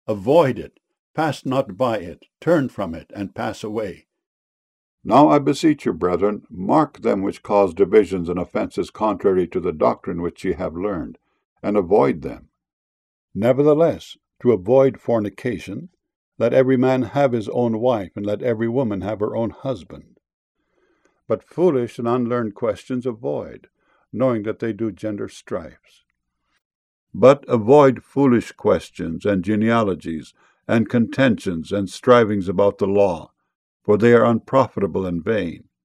Avoid it, pass not by it, turn from it, and pass away. Now I beseech you, brethren, mark them which cause divisions and offences contrary to the doctrine which ye have learned, and avoid them. Nevertheless, to avoid fornication, let every man have his own wife, and let every woman have her own husband. But foolish and unlearned questions avoid, knowing that they do gender strifes. But avoid foolish questions and genealogies, and contentions and strivings about the law, for they are unprofitable and vain.